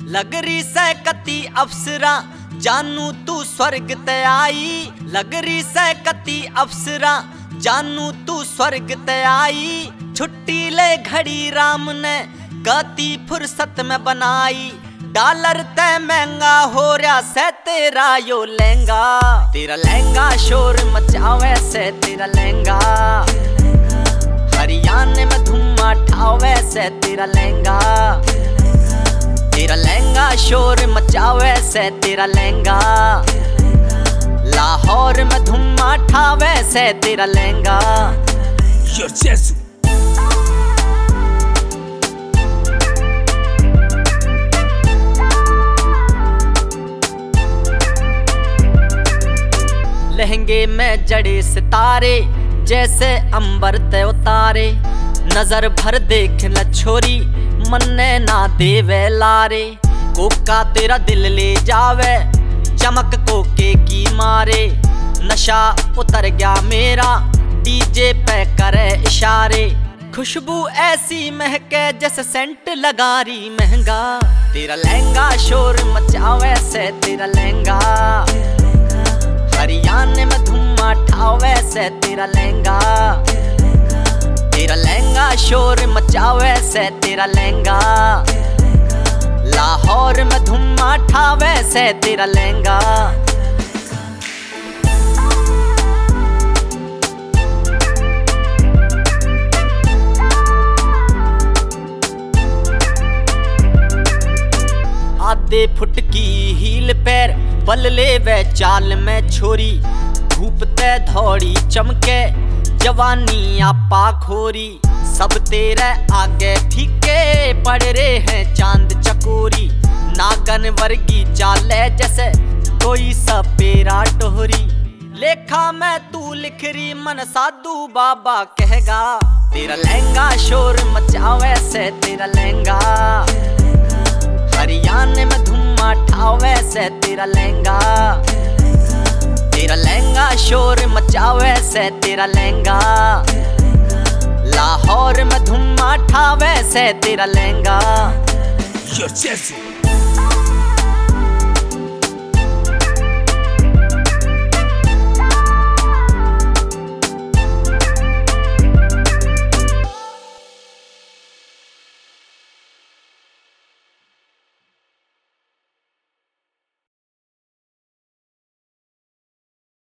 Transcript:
लगरी से कति अप्सरा जानू तू स्वर्ग ते आई। लगरी से कति अप्सरा जानू तू स्वर्ग ते आई। छुट्टी ले घड़ी राम ने कति फुर्सत में बनाई। डॉलर ते महंगा हो रहा से तेरा यो लहंगा। तेरा लहंगा शोर मचावे से तेरा लहंगा। हरियाणा में धुम्मा ठावे से तेरा लहंगा। तेरा लहंगा शोर मचावे से तेरा लहंगा। लाहौर में धुम्मा ठावे से तेरा लहंगा। लहंगे में जड़े सितारे जैसे अंबर ते उतारे। नजर भर देख ल छोरी मन्ने ना देवे लारे। कोका तेरा दिल ले जावे चमक कोके की मारे। नशा उतर गया मेरा डीजे पे करे इशारे। खुशबू ऐसी महके जैसे सेंट लगा रही महंगा। तेरा लहंगा शोर मचावे से तेरा लहंगा। हरियाणा में धुम्मा ठावे से तेरा लहंगा। तेरा लहंगा शोर मचावे से तेरा लहंगा। लाहौर में धुम्मा ठावे से तेरा लहंगा। आधे फुट की हील पैर बल्ले वे चाल में छोरी। धूप ते धौड़ी चमके जवानी आपा खोरी। सब तेरे आगे फीके पड़ रहे हैं चांद चकोरी। नागन वर्गी चाले जैसे कोई सपेरा टोहरी। लेखा में तू लिख रही मन साधु बाबा कहेगा। तेरा लहंगा शोर मचावे से तेरा लहंगा। हरियाणा में धुम्मा ठावे से तेरा लहंगा। तेरा लहंगा शोर मचावे से तेरा लहंगा। लाहौर में धुम्मा ठावे से तेरा लहंगा।